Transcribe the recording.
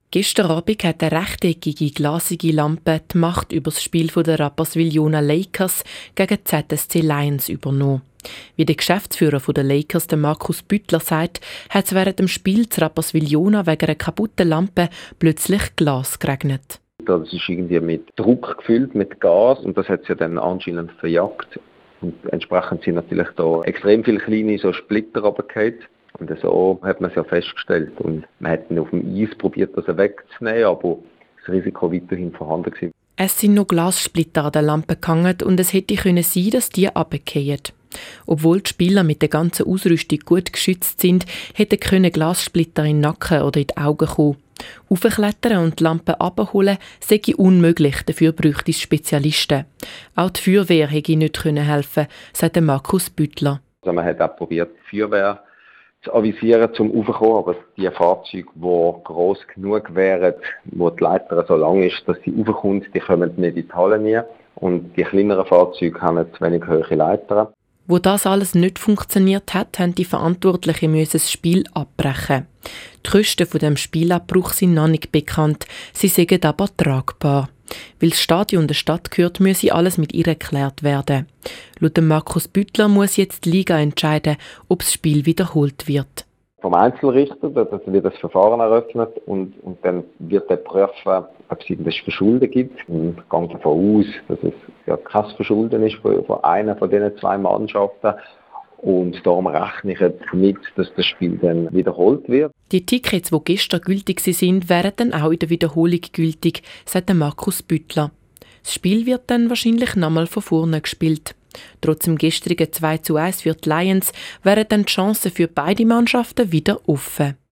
Gestern Abend hat eine rechteckige, glasige Lampe die Macht über das Spiel der Rapperswil-Jona Lakers gegen die ZSC Lions übernommen. Wie der Geschäftsführer der Lakers, der Markus Büttler, sagt, hat es während dem Spiel zu Rapperswil-Jona wegen einer kaputten Lampe plötzlich Glas geregnet. Das ist irgendwie mit Druck gefüllt, mit Gas, und das hat es ja dann anscheinend verjagt. Und entsprechend sind natürlich da extrem viele kleine so Splitter runtergefallen. Und so hat man es ja festgestellt. Und man hat dann auf dem Eis probiert, das wegzunehmen, aber das Risiko weiterhin vorhanden war. Es sind noch Glassplitter an der Lampe gehangen und es hätte sein können, dass die runterfallen. Obwohl die Spieler mit der ganzen Ausrüstung gut geschützt sind, hätten können Glassplitter in den Nacken oder in die Augen kommen. Aufklettern und die Lampe abholen sei unmöglich, dafür bräuchte es Spezialisten. Auch die Feuerwehr hätte nicht helfen, sagt Markus Büttler. Also man hat auch probiert, die Feuerwehr zu avisieren, zum Raufkommen, aber die Fahrzeuge, die gross genug wären, wo die Leiter so lang ist, dass sie raufkommt, die kommen nicht in die Halle nie. Und die kleineren Fahrzeuge haben zu wenig hohe Leitern. Wo das alles nicht funktioniert hat, haben die Verantwortlichen das Spiel abbrechen. Die Kosten von dem Spielabbruch sind noch nicht bekannt, sie sind aber tragbar. Weil das Stadion der Stadt gehört, müsse alles mit ihr geklärt werden. Laut Markus Büttler muss jetzt die Liga entscheiden, ob das Spiel wiederholt wird. Vom Einzelrichter, da wird das Verfahren eröffnet und dann wird er prüfen, ob es irgendein Verschulden gibt. Ich gehe davon aus, dass es ja kein Verschulden ist von einer von diesen zwei Mannschaften. Und darum rechne ich jetzt damit, dass das Spiel dann wiederholt wird. Die Tickets, die gestern gültig sind, wären dann auch in der Wiederholung gültig, sagt Markus Büttler. Das Spiel wird dann wahrscheinlich nochmal von vorne gespielt. Trotz dem gestrigen 2:1 für die Lions wären dann die Chancen für beide Mannschaften wieder offen.